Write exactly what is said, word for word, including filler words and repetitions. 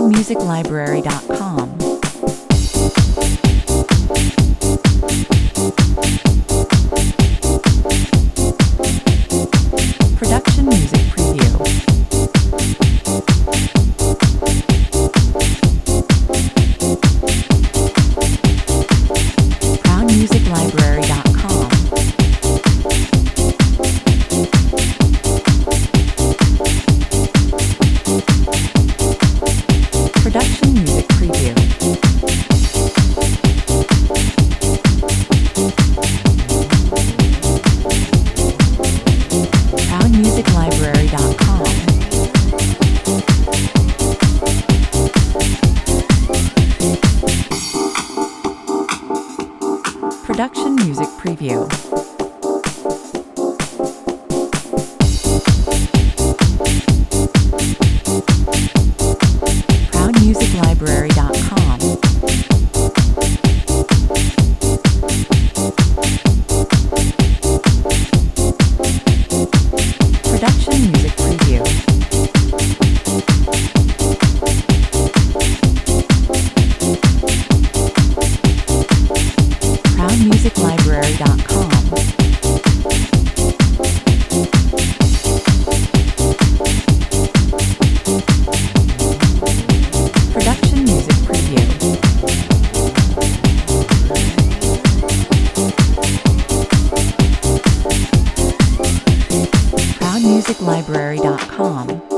proud music library dot com. Production music preview. proud music library dot com. Production music preview. proud music library dot com. Production music preview. proud music library dot com. Production music preview. proud music library dot com. Production music preview. proud music library dot com.